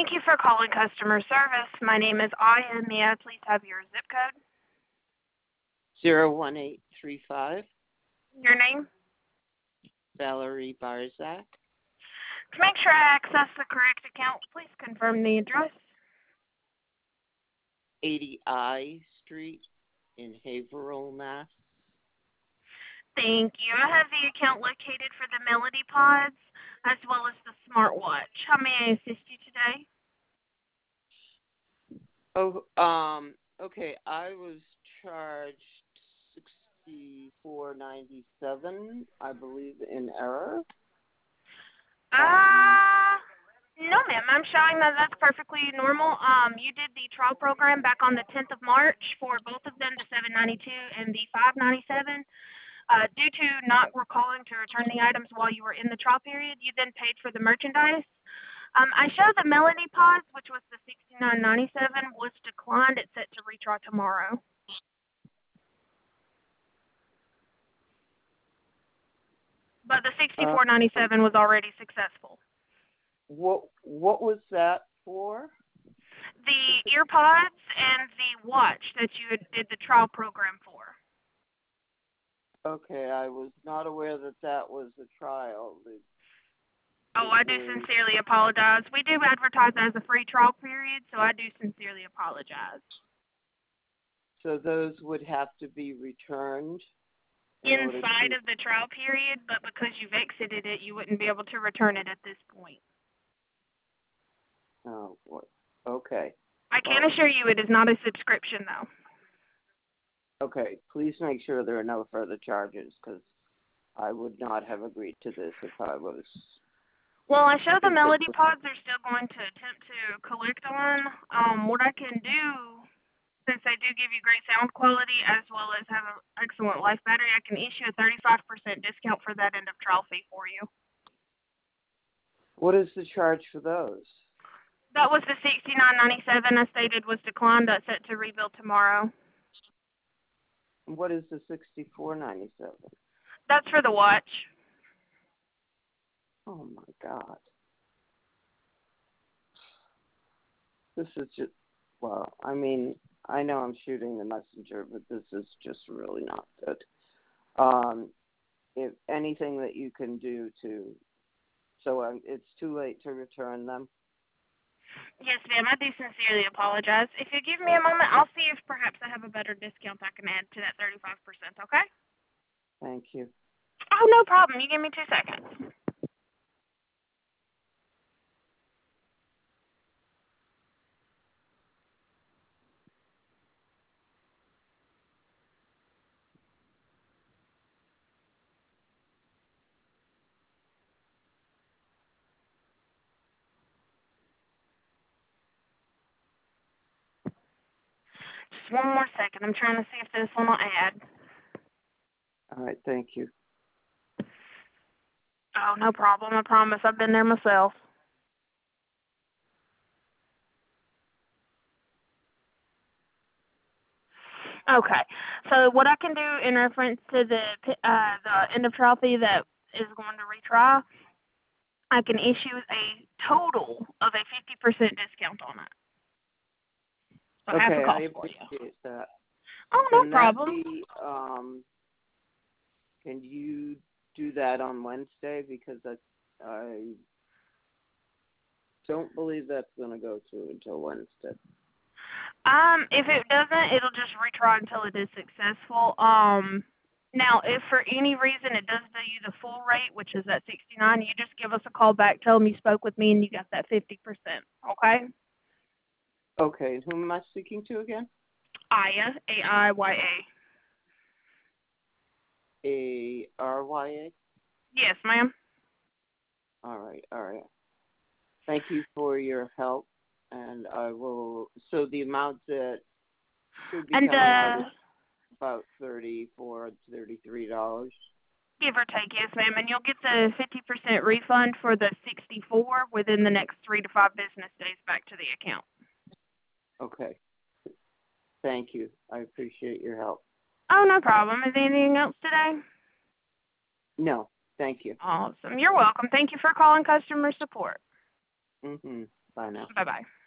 Thank you for calling customer service. My name is Aya. May I please have your zip code? 01835. Your name? Valerie Barzak. To make sure I access the correct account, please confirm the address. 80 I Street in Haverhill, Mass. Thank you. I have the account located for the Melody Pods as well as the smartwatch. How may I assist you today? Okay. I was charged $64.97, I believe, in error. No, ma'am. I'm showing that that's perfectly normal. You did the trial program back on the 10th of March for both of them, the 792 and the 597. Due to not recalling to return the items while you were in the trial period, you then paid for the merchandise. I show the Melody Pods, which was the $69.97, was declined. It's set to retry tomorrow. But the $64.97 was already successful. What was that for? The ear pods and the watch that you did the trial program for. Okay, I was not aware that was a trial. I do sincerely apologize. We do advertise as a free trial period, so I do sincerely apologize. So those would have to be returned? Inside of the trial period, but because you've exited it, you wouldn't be able to return it at this point. Oh, boy. Okay. I can assure you it is not a subscription, though. Okay. Please make sure there are no further charges, because I would not have agreed to this if I was... Well, I show the Melody Pods are still going to attempt to collect on. What I can do, since they do give you great sound quality as well as have an excellent life battery, I can issue a 35% discount for that end of trial fee for you. What is the charge for those? That was the $69.97 I stated was declined. That's set to rebuild tomorrow. What is the $64.97? That's for the watch. Oh, my God. This is just, well, I mean, I know I'm shooting the messenger, but this is just really not good. If anything that you can do so it's too late to return them? Yes, ma'am. I do sincerely apologize. If you give me a moment, I'll see if perhaps I have a better discount I can add to that 35%, okay? Thank you. Oh, no problem. You give me 2 seconds. Just one more second. I'm trying to see if this one will add. All right, thank you. Oh, no problem. I promise. I've been there myself. Okay. So what I can do in reference to the end of trial fee that is going to retry, I can issue a total of a 50% discount on it. So half a cost I for you. appreciate that. Oh, no problem. Can you do that on Wednesday? Because I don't believe that's going to go through until Wednesday. If it doesn't, it'll just retry until it is successful. Now, if for any reason it does do you the full rate, which is at $69, you just give us a call back, tell them you spoke with me, and you got that 50%. Okay? Okay. Who am I speaking to again? Aya, A-I-Y-A. A-R-Y-A? Yes, ma'am. All right. Thank you for your help, and I will. So the amount that should be coming out is about $34 to $33. Give or take, yes, ma'am. And you'll get the 50% refund for the 64 within the next 3 to 5 business days back to the account. Okay. Thank you. I appreciate your help. Oh, no problem. Is there anything else today? No, thank you. Awesome. You're welcome. Thank you for calling customer support. Mm-hmm. Bye now. Bye-bye.